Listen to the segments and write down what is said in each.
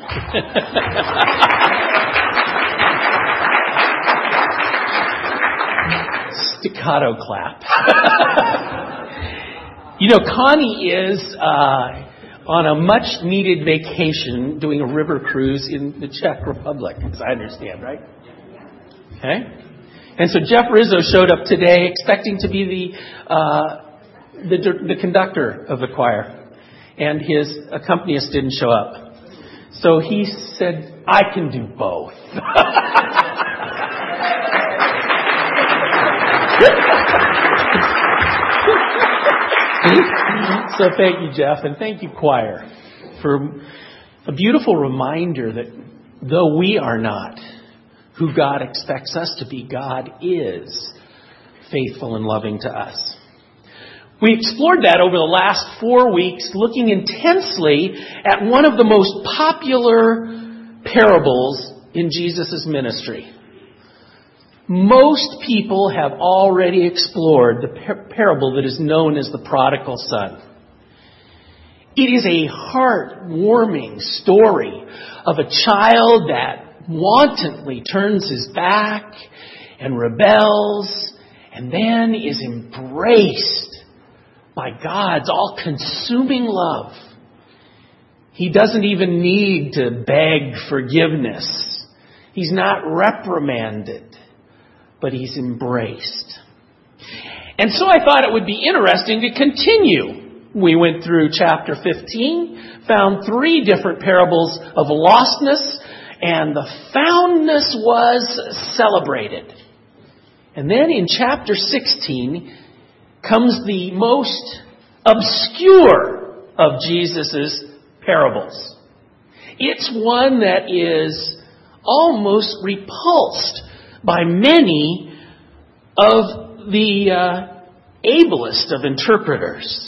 Staccato clap. Connie is on a much-needed vacation doing a river cruise in the Czech Republic, as I understand, right? Okay. And so Jeff Rizzo showed up today expecting to be the conductor of the choir. And his accompanist didn't show up. So he said, I can do both. So thank you, Jeff, and thank you, choir, for a beautiful reminder that though we are not who God expects us to be, God is faithful and loving to us. We explored that over the last 4 weeks, looking intensely at one of the most popular parables in Jesus' ministry. Most people have already explored the parable that is known as the prodigal son. It is a heartwarming story of a child that wantonly turns his back and rebels and then is embraced by God's all-consuming love. He doesn't even need to beg forgiveness. He's not reprimanded, but he's embraced. And so I thought it would be interesting to continue. We went through chapter 15, found 3 different parables of lostness, and the foundness was celebrated. And then in chapter 16 comes the most obscure of Jesus' parables. It's one that is almost repulsed by many of the ablest of interpreters.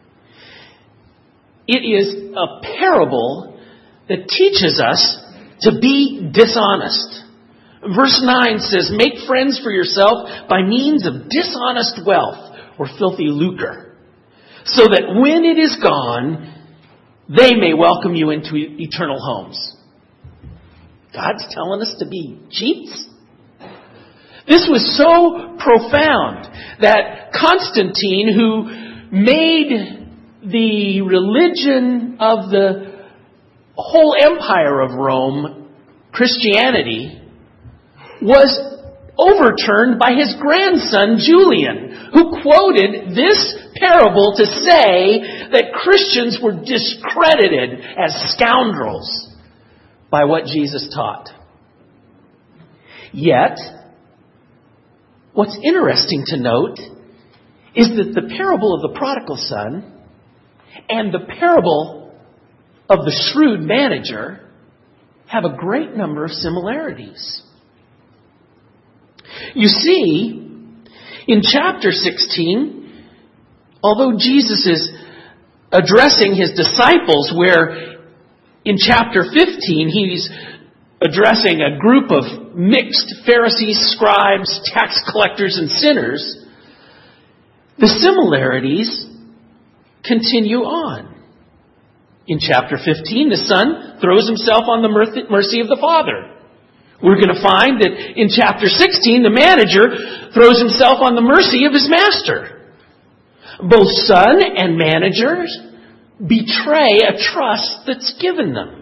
It is a parable that teaches us to be dishonest. Verse 9 says, make friends for yourself by means of dishonest wealth or filthy lucre, so that when it is gone, they may welcome you into eternal homes. God's telling us to be cheats? This was so profound that Constantine, who made the religion of the whole empire of Rome, Christianity, was overturned by his grandson Julian, who quoted this parable to say that Christians were discredited as scoundrels by what Jesus taught. Yet, what's interesting to note is that the parable of the prodigal son and the parable of the shrewd manager have a great number of similarities. You see, in chapter 16, although Jesus is addressing his disciples, where in chapter 15 he's addressing a group of mixed Pharisees, scribes, tax collectors, and sinners, the similarities continue on. In chapter 15, the son throws himself on the mercy of the father. We're going to find that in chapter 16, the manager throws himself on the mercy of his master. Both son and managers betray a trust that's given them.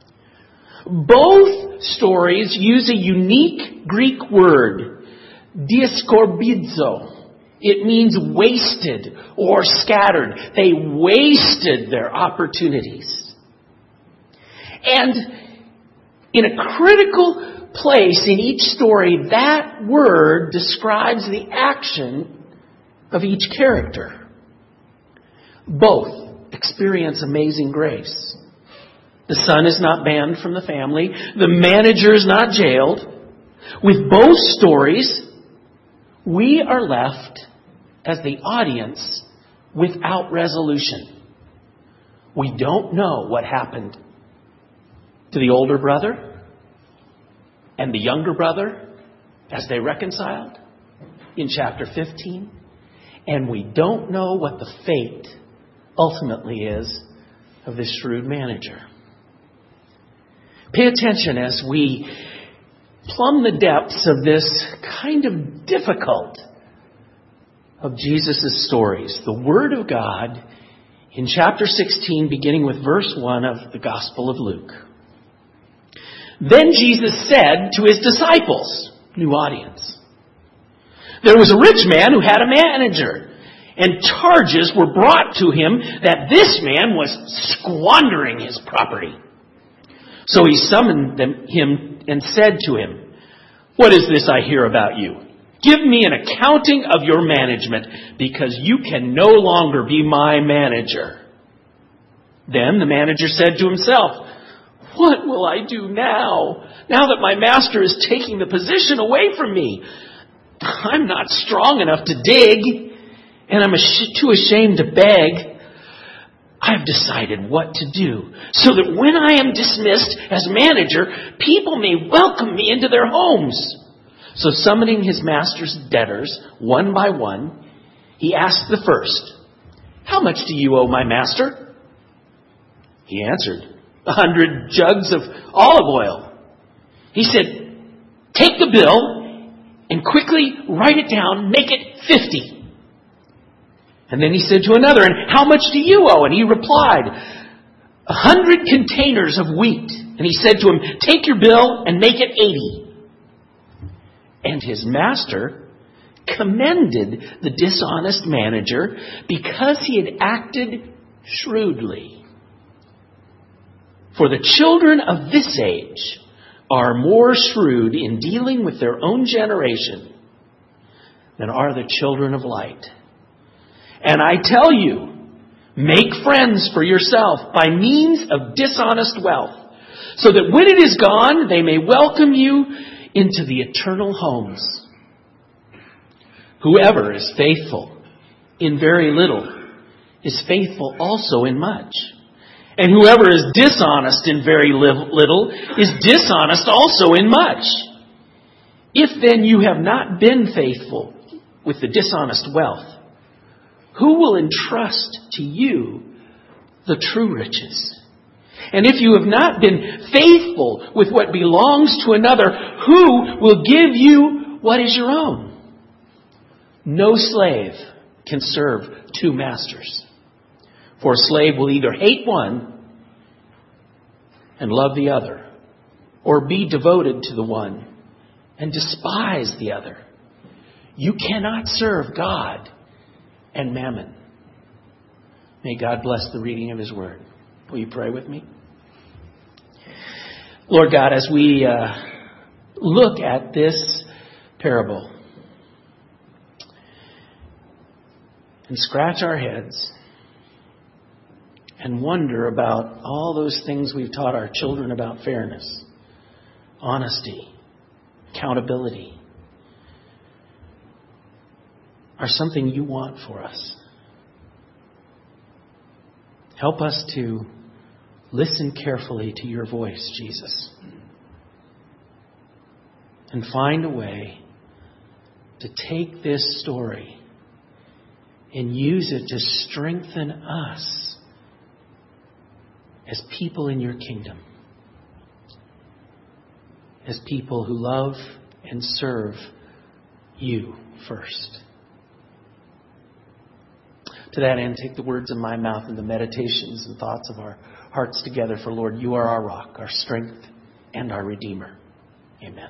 Both stories use a unique Greek word, diascorbizo. It means wasted or scattered. They wasted their opportunities. And in a critical place in each story, that word describes the action of each character. Both experience amazing grace. The son is not banned from the family. The manager is not jailed. With both stories, we are left as the audience without resolution. We don't know what happened to the older brother and the younger brother as they reconciled in chapter 15. And we don't know what the fate ultimately is of this shrewd manager. Pay attention as we plumb the depths of this kind of difficult of Jesus' stories. The Word of God in chapter 16, beginning with verse 1 of the Gospel of Luke. Then Jesus said to his disciples, new audience, there was a rich man who had a manager, and charges were brought to him that this man was squandering his property. So he summoned him and said to him, what is this I hear about you? Give me an accounting of your management, because you can no longer be my manager. Then the manager said to himself, what will I do now that my master is taking the position away from me? I'm not strong enough to dig, and I'm too ashamed to beg. I've decided what to do, so that when I am dismissed as manager, people may welcome me into their homes. So summoning his master's debtors one by one, he asked the first, how much do you owe my master? He answered, 100 jugs of olive oil. He said, take the bill and quickly write it down, make it 50. And then he said to another, and how much do you owe? And he replied, 100 containers of wheat. And he said to him, take your bill and make it 80. And his master commended the dishonest manager because he had acted shrewdly. For the children of this age are more shrewd in dealing with their own generation than are the children of light. And I tell you, make friends for yourself by means of dishonest wealth, so that when it is gone, they may welcome you into the eternal homes. Whoever is faithful in very little is faithful also in much. And whoever is dishonest in very little is dishonest also in much. If then you have not been faithful with the dishonest wealth, who will entrust to you the true riches? And if you have not been faithful with what belongs to another, who will give you what is your own? No slave can serve two masters. For a slave will either hate one and love the other, or be devoted to the one and despise the other. You cannot serve God and mammon. May God bless the reading of His Word. Will you pray with me? Lord God, as we look at this parable and scratch our heads and wonder about all those things we've taught our children about fairness, honesty, accountability, are something you want for us. Help us to listen carefully to your voice, Jesus, and find a way to take this story and use it to strengthen us as people in your kingdom, as people who love and serve you first. To that end, take the words of my mouth and the meditations and thoughts of our hearts together. For Lord, you are our rock, our strength, and our Redeemer. Amen.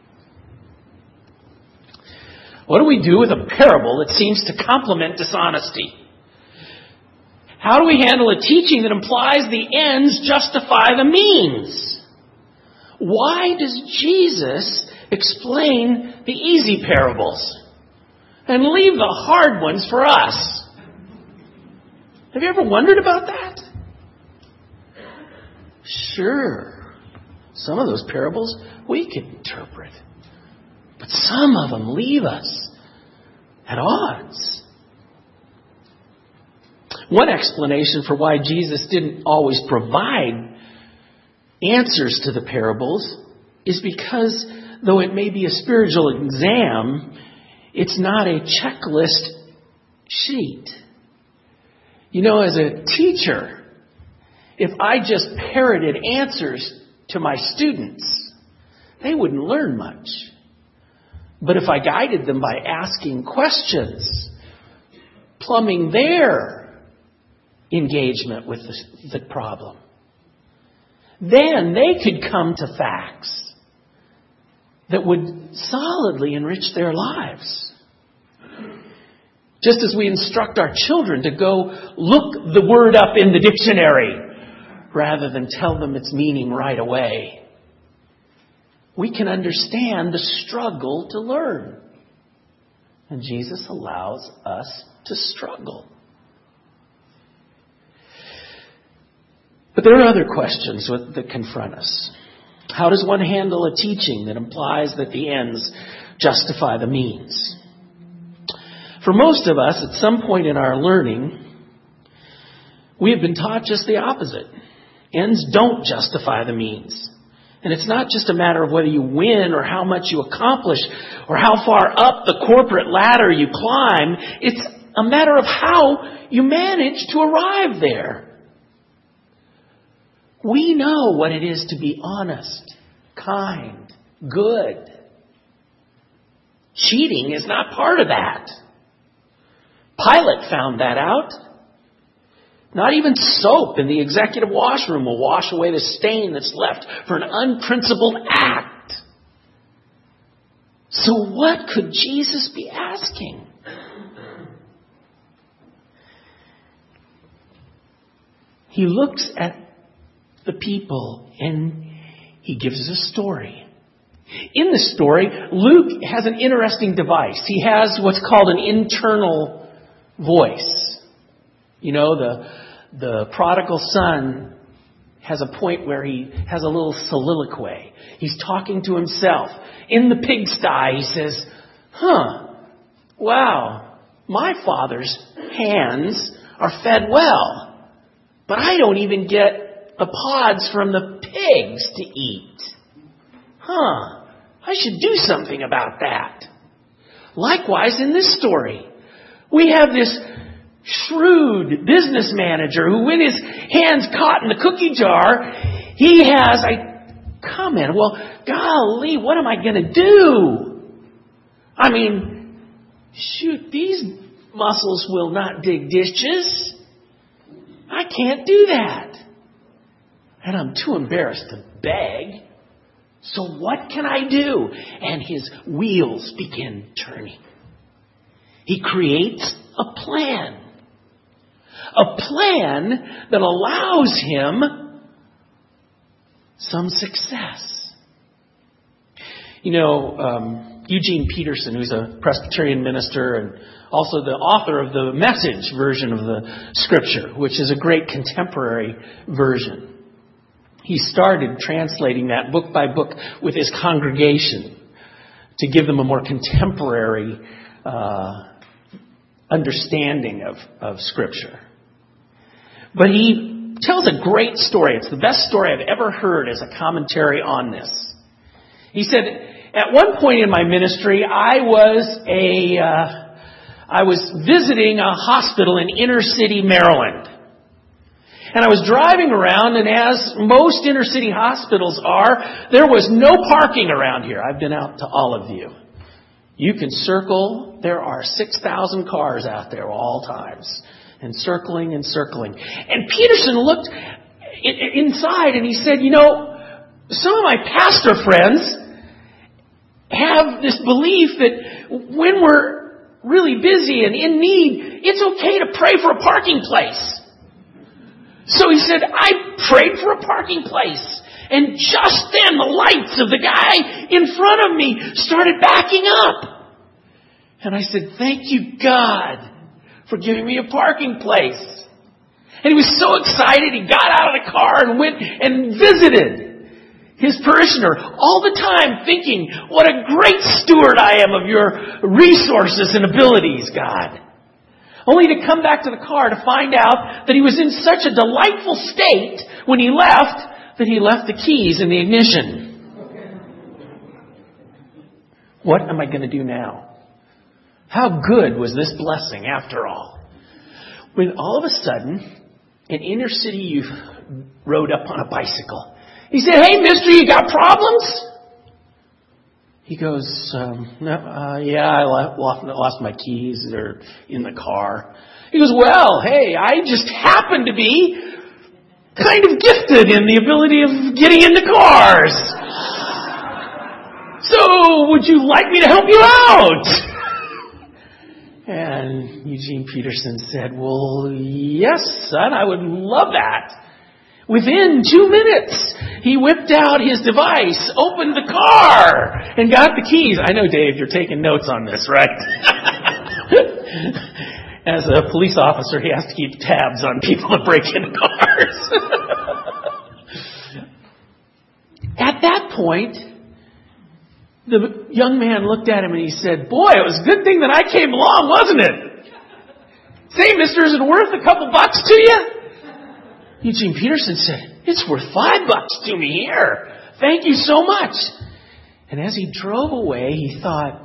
What do we do with a parable that seems to complement dishonesty? How do we handle a teaching that implies the ends justify the means? Why does Jesus explain the easy parables and leave the hard ones for us? Have you ever wondered about that? Sure, some of those parables we can interpret, but some of them leave us at odds. One explanation for why Jesus didn't always provide answers to the parables is because, though it may be a spiritual exam, it's not a checklist sheet. You know, as a teacher, if I just parroted answers to my students, they wouldn't learn much. But if I guided them by asking questions, plumbing their engagement with the problem, then they could come to facts that would solidly enrich their lives. Just as we instruct our children to go look the word up in the dictionary rather than tell them its meaning right away, we can understand the struggle to learn. And Jesus allows us to struggle. But there are other questions that confront us. How does one handle a teaching that implies that the ends justify the means? For most of us, at some point in our learning, we have been taught just the opposite. Ends don't justify the means. And it's not just a matter of whether you win or how much you accomplish or how far up the corporate ladder you climb. It's a matter of how you manage to arrive there. We know what it is to be honest, kind, good. Cheating is not part of that. Pilate found that out. Not even soap in the executive washroom will wash away the stain that's left for an unprincipled act. So what could Jesus be asking? He looks at the people and he gives us a story. In the story, Luke has an interesting device. He has what's called an internal voice. You know, the prodigal son has a point where he has a little soliloquy. He's talking to himself. In the pigsty, he says, wow, my father's hands are fed well, but I don't even get the pods from the pigs to eat. I should do something about that. Likewise, in this story, we have this shrewd business manager who, when his hands caught in the cookie jar, he has a comment. Well, golly, what am I going to do? I mean, shoot, these muscles will not dig dishes. I can't do that. And I'm too embarrassed to beg. So what can I do? And his wheels begin turning. He creates a plan. A plan that allows him some success. You know, Eugene Peterson, who's a Presbyterian minister and also the author of the Message version of the Scripture, which is a great contemporary version. He started translating that book by book with his congregation to give them a more contemporary understanding of Scripture. But he tells a great story. It's the best story I've ever heard as a commentary on this. He said, at one point in my ministry, I was visiting a hospital in inner city Maryland. And I was driving around, and as most inner city hospitals are, there was no parking around here. I've been out to all of you. You can circle. There are 6,000 cars out there all times. And circling and circling. And Peterson looked inside and he said, you know, some of my pastor friends have this belief that when we're really busy and in need, it's okay to pray for a parking place. So he said, I prayed for a parking place. And just then the lights of the guy in front of me started backing up. And I said, thank you, God, for giving me a parking place. And he was so excited, he got out of the car and went and visited his parishioner, all the time thinking, what a great steward I am of your resources and abilities, God. Only to come back to the car to find out that he was in such a delightful state when he left that he left the keys in the ignition. What am I going to do now? How good was this blessing after all? When all of a sudden, an inner city youth rode up on a bicycle He said, "Hey, mister, you got problems?" He goes, "Yeah, I lost my keys. They're in the car." He goes, "Well, hey, I just happen to be kind of gifted in the ability of getting into cars. So, would you like me to help you out?" And Eugene Peterson said, "Well, yes, son, I would love that." Within 2 minutes, he whipped out his device, opened the car, and got the keys. I know, Dave, you're taking notes on this, right? As a police officer, he has to keep tabs on people that break into cars. At that point, the young man looked at him and he said, "Boy, it was a good thing that I came along, wasn't it? Say, mister, is it worth a couple bucks to you?" Eugene Peterson said, "It's worth $5 to me here. Thank you so much." And as he drove away, he thought,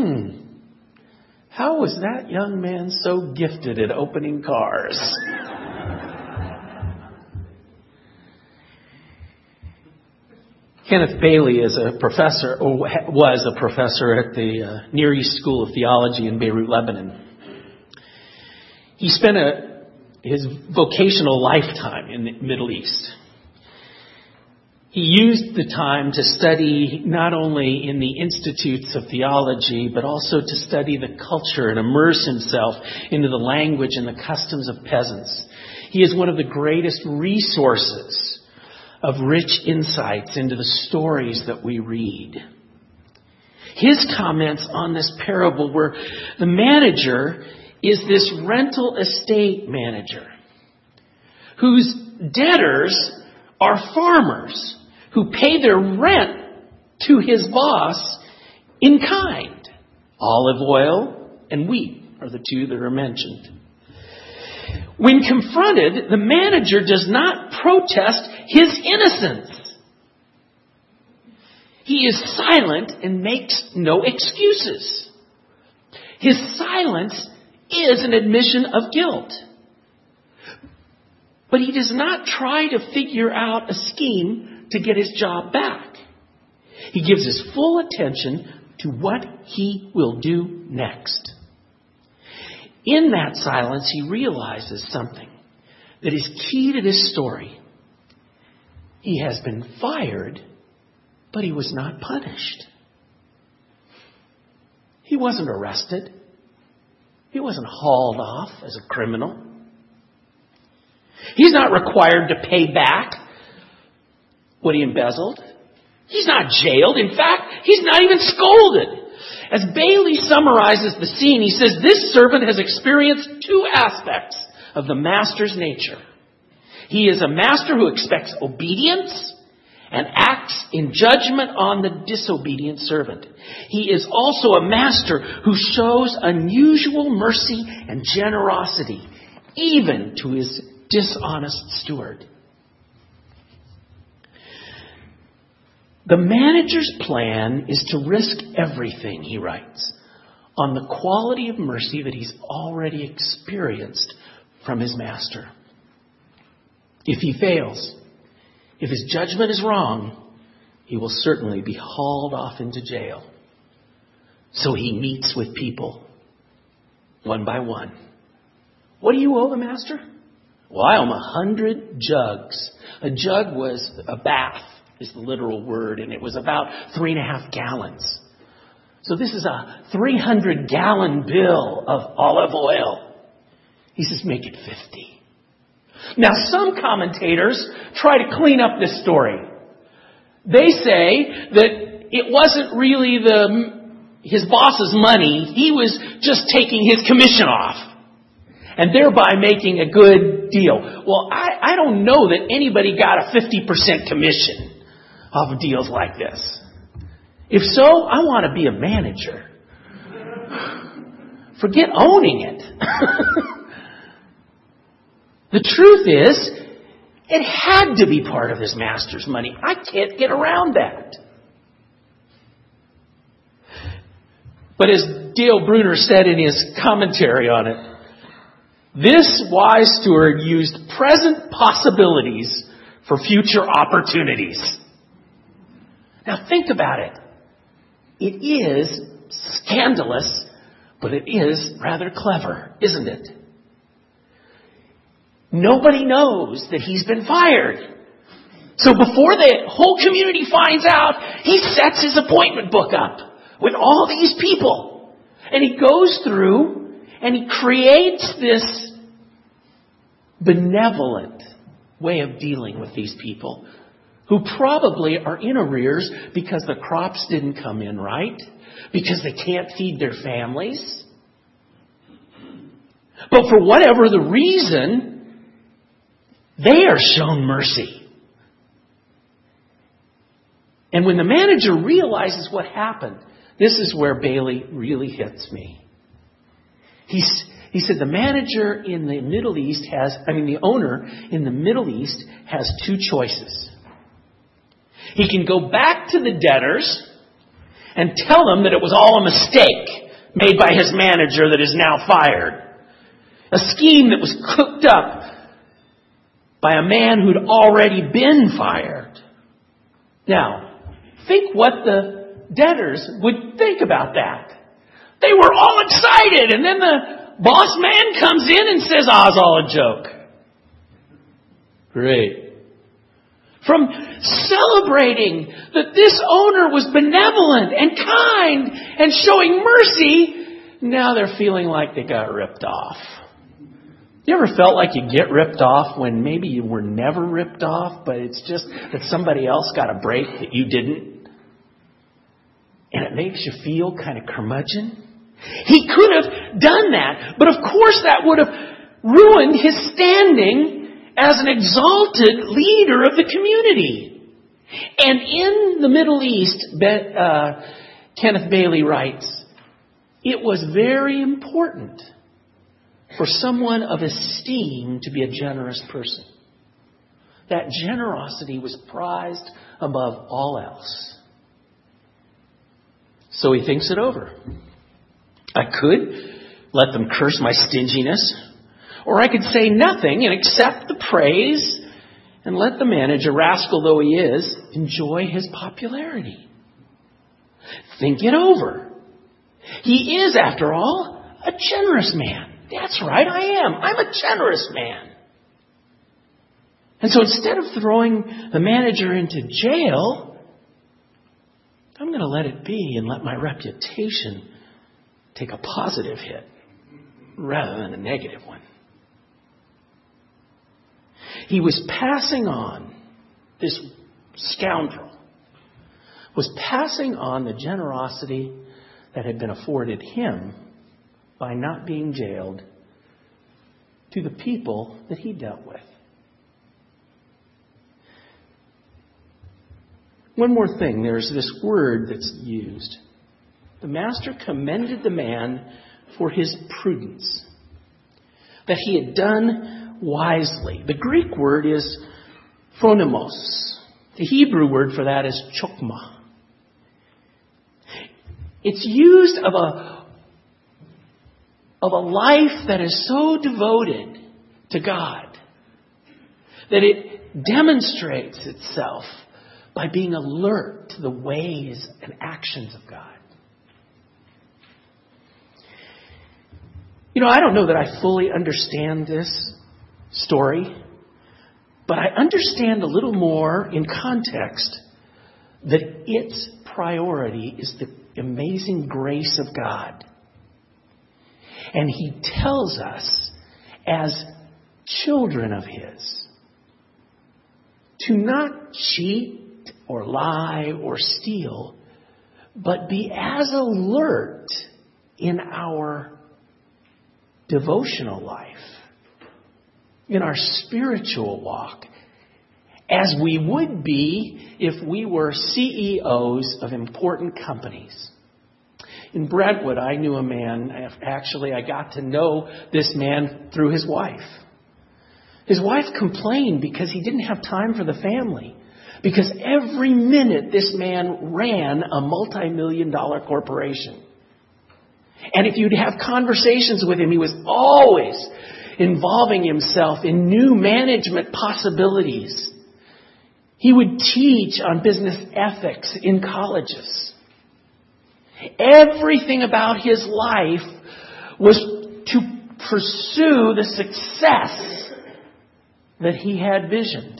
how was that young man so gifted at opening cars? Kenneth Bailey was a professor at the Near East School of Theology in Beirut, Lebanon. He spent his vocational lifetime in the Middle East. He used the time to study not only in the institutes of theology, but also to study the culture and immerse himself into the language and the customs of peasants. He is one of the greatest resources of rich insights into the stories that we read. His comments on this parable were, the manager is this rental estate manager whose debtors are farmers who pay their rent to his boss in kind. Olive oil and wheat are the two that are mentioned. When confronted, the manager does not protest his innocence. He is silent and makes no excuses. His silence is an admission of guilt. But he does not try to figure out a scheme to get his job back. He gives his full attention to what he will do next. In that silence, he realizes something that is key to this story. He has been fired, but he was not punished. He wasn't arrested. He wasn't hauled off as a criminal. He's not required to pay back what he embezzled. He's not jailed. In fact, he's not even scolded. As Bailey summarizes the scene, he says, this servant has experienced two aspects of the master's nature. He is a master who expects obedience and acts in judgment on the disobedient servant. He is also a master who shows unusual mercy and generosity, even to his dishonest steward. The manager's plan is to risk everything, he writes, on the quality of mercy that he's already experienced from his master. If he fails, if his judgment is wrong, he will certainly be hauled off into jail. So he meets with people, one by one. What do you owe the master? Well, I owe him 100 jugs. A jug was a bath, is the literal word, and it was about 3.5 gallons. So this is a 300-gallon bill of olive oil. He says, make it 50. Now, some commentators try to clean up this story. They say that it wasn't really his boss's money. He was just taking his commission off and thereby making a good deal. Well, I don't know that anybody got a 50% commission off of deals like this. If so, I want to be a manager. Forget owning it. The truth is, it had to be part of his master's money. I can't get around that. But as Dale Bruner said in his commentary on it, this wise steward used present possibilities for for future opportunities. Now think about it. It is scandalous, but it is rather clever, isn't it? Nobody knows that he's been fired. So before the whole community finds out, he sets his appointment book up with all these people. And he goes through and he creates this benevolent way of dealing with these people who probably are in arrears because the crops didn't come in right, because they can't feed their families. But for whatever the reason, they are shown mercy. And when the manager realizes what happened, this is where Bailey really hits me. He said the manager in the Middle East the owner in the Middle East has two choices. He can go back to the debtors and tell them that it was all a mistake made by his manager that is now fired. A scheme that was cooked up by a man who'd already been fired. Now, think what the debtors would think about that. They were all excited, and then the boss man comes in and says, it's all a joke. Great. From celebrating that this owner was benevolent and kind and showing mercy, now they're feeling like they got ripped off. You ever felt like you get ripped off when maybe you were never ripped off, but it's just that somebody else got a break that you didn't? And it makes you feel kind of curmudgeon? He could have done that, but of course that would have ruined his standing as an exalted leader of the community. And in the Middle East, Kenneth Bailey writes, it was very important for someone of esteem to be a generous person. That generosity was prized above all else. So he thinks it over. I could let them curse my stinginess, or I could say nothing and accept the praise and let the manager, rascal though he is, enjoy his popularity. Think it over. He is, after all, a generous man. That's right, I am. I'm a generous man. And so instead of throwing the manager into jail, I'm going to let it be and let my reputation take a positive hit rather than a negative one. He was passing on, this scoundrel was passing on the generosity that had been afforded him by not being jailed to the people that he dealt with. One more thing, there's this word that's used. The master commended the man for his prudence, that he had done wisely. The Greek word is phronimos. The Hebrew word for that is chokmah. It's used of a life that is so devoted to God that it demonstrates itself by being alert to the ways and actions of God. I don't know that I fully understand this story, but I understand a little more in context that its priority is the amazing grace of God. And he tells us, as children of his, to not cheat or lie or steal, but be as alert in our devotional life, in our spiritual walk, as we would be if we were CEOs of important companies. In Brentwood, I knew a man, actually I got to know this man through his wife. His wife complained because he didn't have time for the family. Because every minute this man ran a multi-million-dollar corporation. And if you'd have conversations with him, he was always involving himself in new management possibilities. He would teach on business ethics in colleges. Everything about his life was to pursue the success that he had visioned.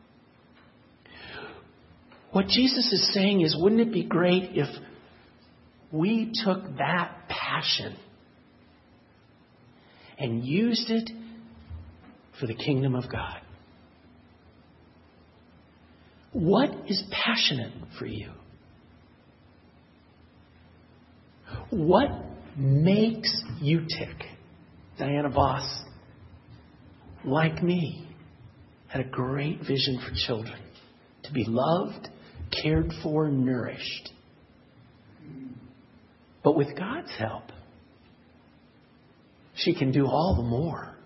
What Jesus is saying is, wouldn't it be great if we took that passion and used it for the kingdom of God? What is passionate for you? What makes you tick? Diana Voss, like me, had a great vision for children. To be loved, cared for, nourished. But with God's help, she can do all the more.